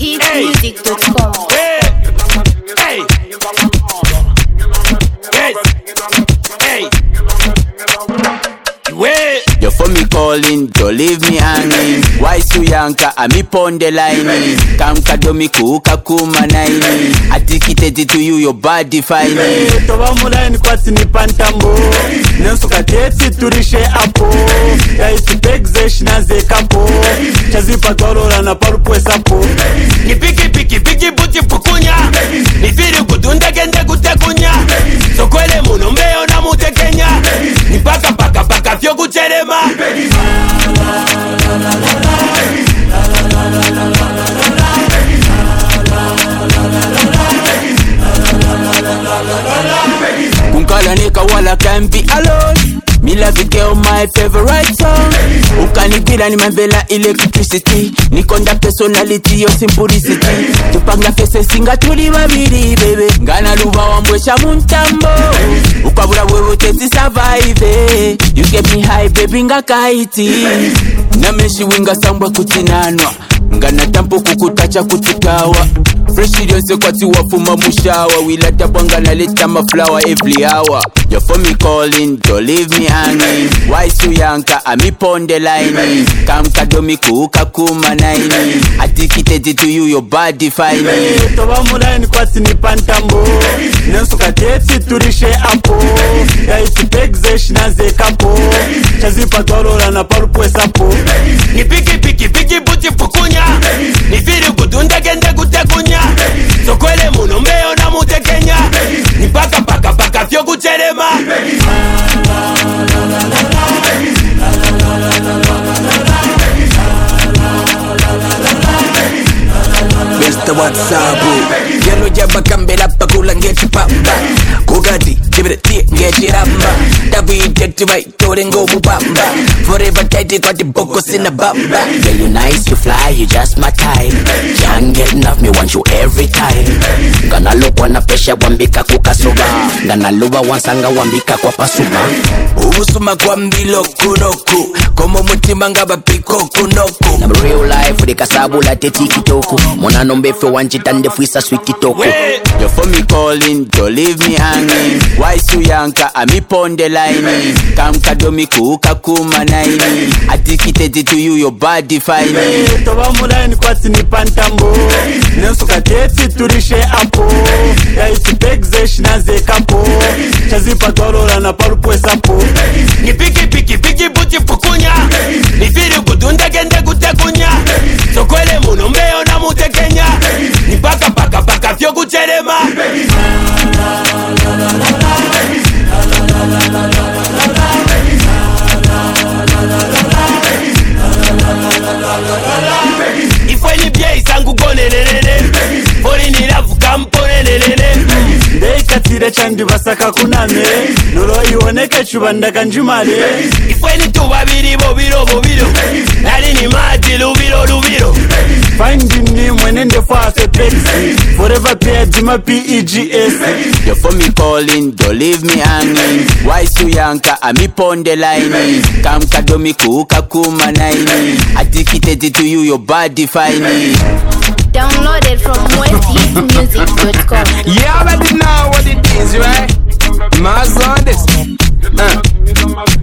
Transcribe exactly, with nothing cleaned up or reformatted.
hit music dot com. Hey, hey, yes, hey, wait. You for me calling, don't leave me hanging. Why Suyanka, I me pon the line. Come kadomi kuka kuma naini. Addicted to you, your body fine. Toba mulaini kwa sini pantambo. Nensu kateti turishe apo. Ya isi pegzesh na zekapo. Chazi patoro na parupo esapo. Ni piki piki piki buti pukunya. Ni firi kudunda gende kutekunya. Sokwele muno mbeo na mutekenya. Ni paka paka paka fyo kucherema. Kunkala nika wala can be alone. Me love you girl, my favorite song. Ukanikwila ni mambela electricity. Nikonda personality, your simplicity. Tupanga fese singa tuli babiri baby. Ngana luba wambwesha muntambo. Ukabura wewe teti survive. You get me high baby nga kaiti. Nameshi winga sambwa kutinanwa. Ngana tampo kukutacha kutikawa. Fresh yose kwati wafuma mushawa. Wilata bwanga na leta maflower every hour. You for me calling, don't leave me hanging. Why Suyanka, I me pon the line. Come kadomi kuka kuma naini. Addicted to you, your body fine. Toba mulaini kwa sini pantambo. Nensu kateti turishe apo. Ya isi pegzesh na zekapo. Chazi patoro na parupo esapo. Ni piki piki piki buti pukunya. Ni firi kudunda gende kutekunya. Sokwele muno mbeo na mutekenya. Ni paka paka paka fyo kucherema. Mister WhatsApp, yellow jabba kambela pakula ngeti pamba. Kugati, kibirati ngeti ramba. David jeti vai torengo mubamba. Forever tight kwa the bokos in a bamba. Yeah, you nice, you fly, you just my type. Can't get enough, me want you every time. Gana lokwa na pesha wambika kukasuba. Gana luba wansanga wambika kwa pasuma. Ubusuma kwa mbilo kunoku. Komo mutima ngaba piko kunoku. Na real life, dika sabu la teti kitoko. Mona nombe fe wanchitande fuisa sweet kitoko. You for me calling, don't leave me hanging. Why Suyanka, I me pon the line. Come kadomi kuka kuma naini. Addicted to you, your body fine. Toba mulaini kwa sini pantambo. Nensu kateti turishe apo. Ya isi pegzesh na zekapo. Chazi patoro na parupo esapo. Ni piki piki piki buti pukunya. Ni firi kudunda gende kutekunya. Sokwele muno mbeo na mutekenya. Ni paka paka paka fyo kucherema. Ifwe ni bie isangu kone lelele. Fori ni lafu kampone lelele. Ndei katire chandi basaka kuname. Nolo iwoneke chubanda kanjumale. Ifwe ni tubabiri bobiro bobiro. Nali ni mati lubiro lubiro. Finding me mwenende fase pexi. Forever paired my P E G S. You for me calling, don't leave me hanging. Why Suyanka, I me pon the line. Come kadomi kuka kuma naini. Addicted to you, your body fine. Download it from west hit music dot com. Yeah, I already know what it is, right? Mars on this. Uh.